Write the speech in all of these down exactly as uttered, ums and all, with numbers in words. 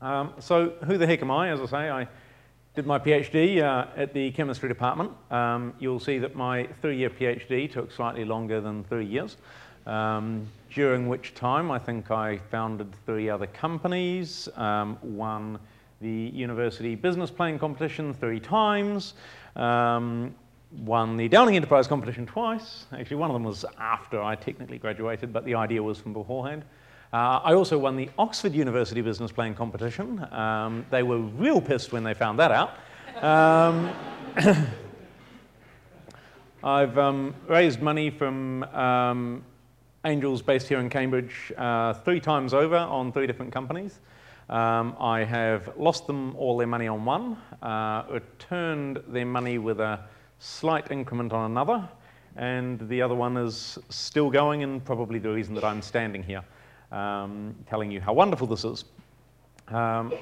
Um, so who the heck am I? As I say, I did my PhD uh, at the chemistry department. Um, you'll see that my three-year PhD took slightly longer than three years, um, during which time I think I founded three other companies, um, won the university business plan competition three times, um, won the Downing Enterprise competition twice. Actually, one of them was after I technically graduated, but the idea was from beforehand. Uh, I also won the Oxford University Business Plan competition. Um, they were real pissed when they found that out. Um, I've um, raised money from um, angels based here in Cambridge uh, three times over on three different companies. Um, I have lost them all their money on one, uh, returned their money with a slight increment on another, and the other one is still going, and probably the reason that I'm standing here, um, telling you how wonderful this is. Um,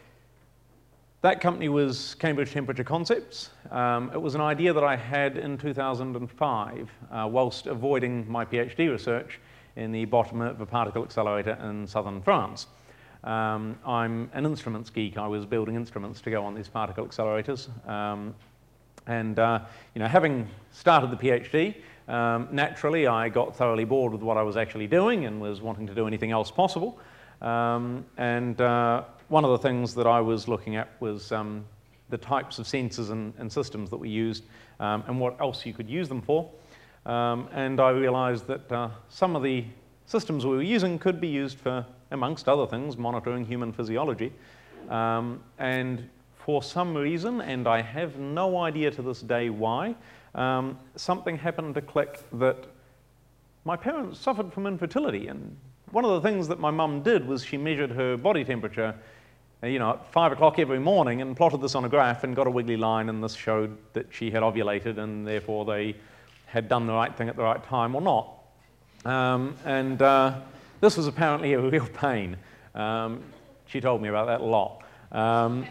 that company was Cambridge Temperature Concepts. Um, it was an idea that I had in two thousand five, uh, whilst avoiding my PhD research in the bottom of a particle accelerator in southern France. Um, I'm an instruments geek. I was building instruments to go on these particle accelerators. Um, and, uh, you know, having started the PhD, um, naturally I got thoroughly bored with what I was actually doing and was wanting to do anything else possible. Um, and uh, one of the things that I was looking at was um, the types of sensors and, and systems that we used, um, and what else you could use them for. Um, and I realized that uh, some of the systems we were using could be used for, amongst other things, monitoring human physiology. Um, and for some reason, and I have no idea to this day why, um, something happened to click that my parents suffered from infertility. And one of the things that my mum did was she measured her body temperature, you know, at five o'clock every morning, and plotted this on a graph and got a wiggly line, and this showed that she had ovulated, and therefore they had done the right thing at the right time or not. Um, and uh, this was apparently a real pain. Um, she told me about that a lot. Um,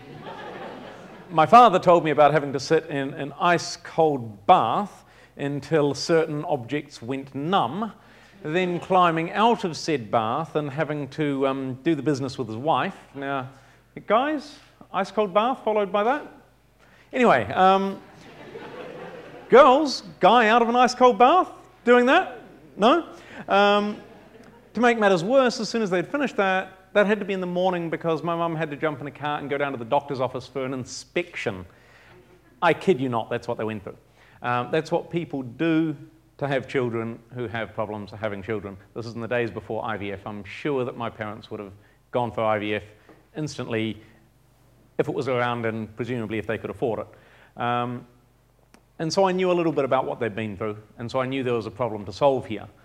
my father told me about having to sit in an ice-cold bath until certain objects went numb, then climbing out of said bath and having to um, do the business with his wife. Now, guys, ice-cold bath followed by that? Anyway, um, girls, guy out of an ice-cold bath doing that? No? Um, to make matters worse, as soon as they'd finished that, that had to be in the morning because my mum had to jump in a car and go down to the doctor's office for an inspection. I kid you not, that's what they went through. Um, that's what people do to have children who have problems having children. This is in the days before I V F. I'm sure that my parents would have gone for I V F instantly if it was around, and presumably if they could afford it. Um, and so I knew a little bit about what they'd been through, and so I knew there was a problem to solve here.